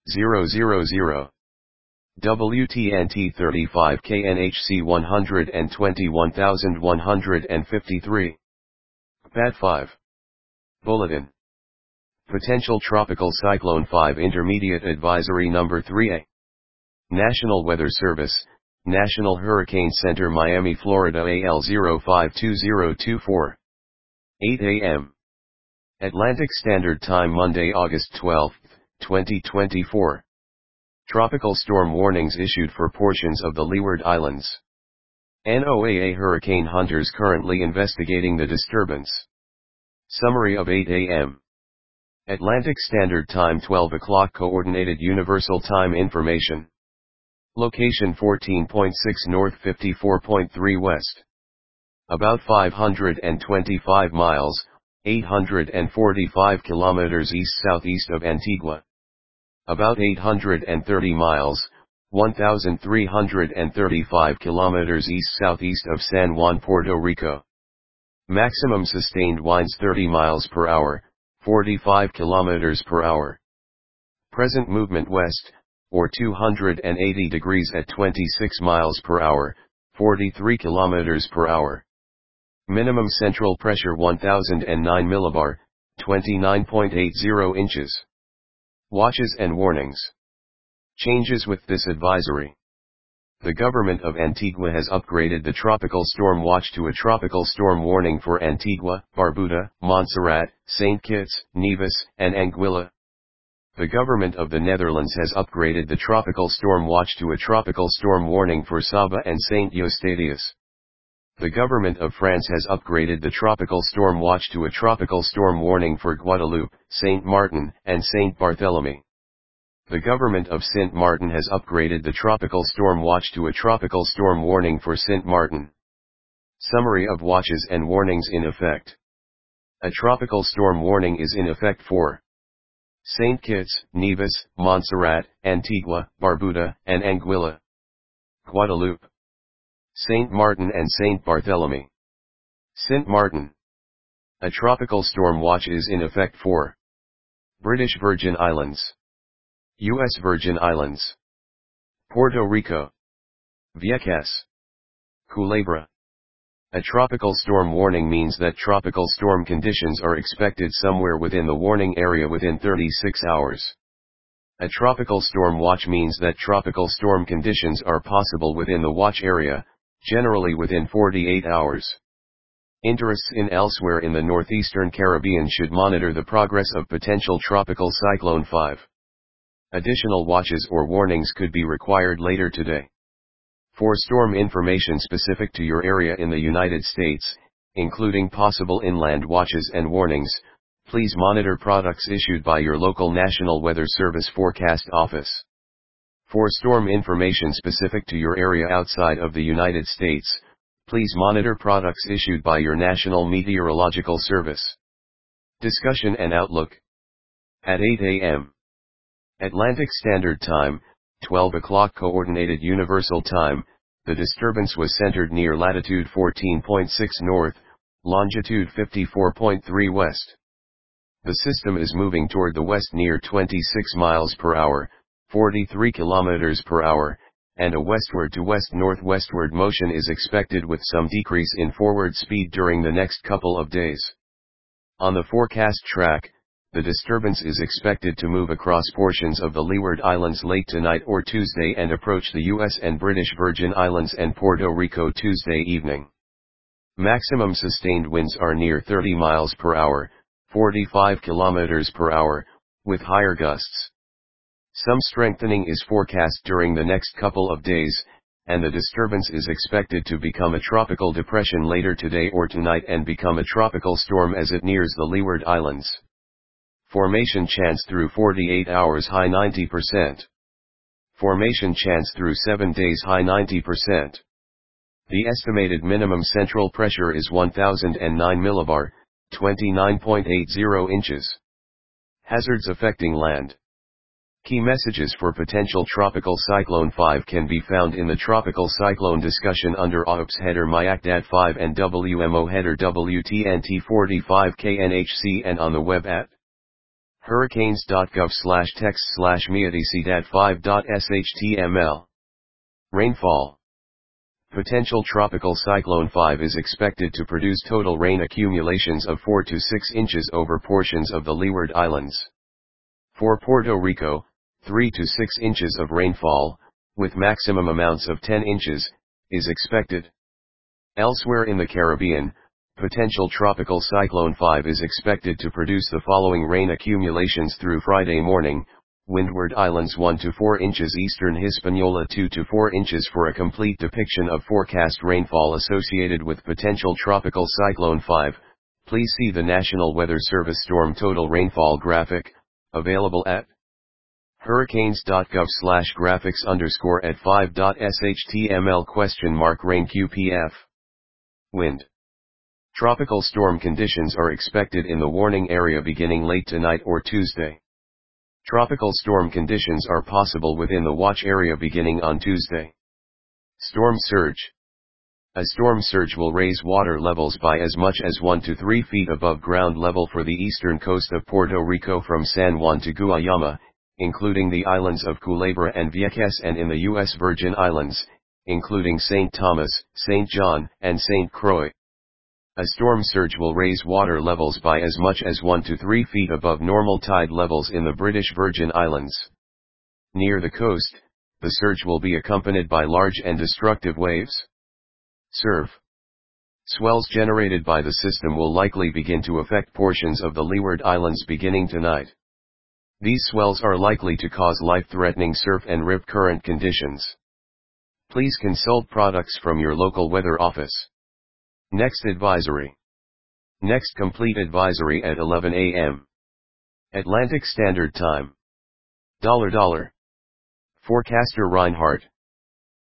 000. WTNT 35 KNHC 121153. PAT 5. Bulletin. Potential Tropical Cyclone 5 Intermediate Advisory Number 3A. National Weather Service, National Hurricane Center Miami, Florida AL 052024. 8 a.m. Atlantic Standard Time Monday, August 12, 2024. Tropical storm warnings issued for portions of the Leeward Islands. NOAA hurricane hunters currently investigating the disturbance. Summary of 8 a.m. Atlantic Standard Time 12 o'clock Coordinated Universal Time Information. Location 14.6 north 54.3 west. About 525 miles, 845 kilometers east-southeast of Antigua. About 830 miles, 1,335 kilometers east-southeast of San Juan, Puerto Rico. Maximum sustained winds 30 miles per hour, 45 kilometers per hour. Present movement west, or 280 degrees at 26 miles per hour, 43 kilometers per hour. Minimum central pressure 1009 millibar, 29.80 inches. Watches and warnings. Changes with this advisory. The government of Antigua has upgraded the tropical storm watch to a tropical storm warning for Antigua, Barbuda, Montserrat, St. Kitts, Nevis, and Anguilla. The government of the Netherlands has upgraded the tropical storm watch to a tropical storm warning for Saba and St. Eustatius. The government of France has upgraded the tropical storm watch to a tropical storm warning for Guadeloupe, Saint Martin, and Saint Barthélemy. The government of Saint Martin has upgraded the tropical storm watch to a tropical storm warning for Saint Martin. Summary of watches and warnings in effect. A tropical storm warning is in effect for St. Kitts, Nevis, Montserrat, Antigua, Barbuda, and Anguilla. Guadeloupe, Saint Martin and Saint Barthélemy. Saint Martin. A tropical storm watch is in effect for British Virgin Islands, U.S. Virgin Islands, Puerto Rico, Vieques, Culebra. A tropical storm warning means that tropical storm conditions are expected somewhere within the warning area within 36 hours. A tropical storm watch means that tropical storm conditions are possible within the watch area, generally within 48 hours. Interests in elsewhere in the northeastern Caribbean should monitor the progress of potential tropical cyclone 5. Additional watches or warnings could be required later today. For storm information specific to your area in the United States, including possible inland watches and warnings, please monitor products issued by your local National Weather Service Forecast Office. For storm information specific to your area outside of the United States, please monitor products issued by your National Meteorological Service. Discussion and outlook. At 8 a.m. Atlantic Standard Time, 12 o'clock Coordinated Universal Time, the disturbance was centered near latitude 14.6 north, longitude 54.3 west. The system is moving toward the west near 26 miles per hour, 43 kilometers per hour, and a westward to west-northwestward motion is expected with some decrease in forward speed during the next couple of days. On the forecast track, the disturbance is expected to move across portions of the Leeward Islands late tonight or Tuesday and approach the U.S. and British Virgin Islands and Puerto Rico Tuesday evening. Maximum sustained winds are near 30 miles per hour, 45 kilometers per hour, with higher gusts. Some strengthening is forecast during the next couple of days, and the disturbance is expected to become a tropical depression later today or tonight and become a tropical storm as it nears the Leeward Islands. Formation chance through 48 hours high 90%. Formation chance through 7 days high 90%. The estimated minimum central pressure is 1009 millibar, 29.80 inches. Hazards affecting land. Key messages for potential tropical cyclone 5 can be found in the tropical cyclone discussion under AUPS header MIACDAT 5 and WMO header WTNT 45 KNHC and on the web at hurricanes.gov/text/meadc-5.shtml. Rainfall. Potential tropical cyclone 5 is expected to produce total rain accumulations of 4 to 6 inches over portions of the Leeward Islands. For Puerto Rico, 3 to 6 inches of rainfall, with maximum amounts of 10 inches, is expected. Elsewhere in the Caribbean, potential tropical cyclone 5 is expected to produce the following rain accumulations through Friday morning: Windward Islands 1 to 4 inches, Eastern Hispaniola 2 to 4 inches. For a complete depiction of forecast rainfall associated with potential tropical cyclone 5, please see the National Weather Service Storm Total Rainfall graphic, available at hurricanes.graphics_at5.shtml rain Wind. Tropical storm conditions are expected in the warning area beginning late tonight or Tuesday. Tropical storm conditions are possible within the watch area beginning on Tuesday. Storm surge. A storm surge will raise water levels by as much as 1 to 3 feet above ground level for the eastern coast of Puerto Rico from San Juan to Guayama, including the islands of Culebra and Vieques, and in the U.S. Virgin Islands, including St. Thomas, St. John, and St. Croix. A storm surge will raise water levels by as much as 1 to 3 feet above normal tide levels in the British Virgin Islands. Near the coast, the surge will be accompanied by large and destructive waves. Surf. Swells generated by the system will likely begin to affect portions of the Leeward Islands beginning tonight. These swells are likely to cause life-threatening surf and rip current conditions. Please consult products from your local weather office. Next advisory. Next complete advisory at 11 a.m. Atlantic Standard Time. $. Forecaster Reinhardt.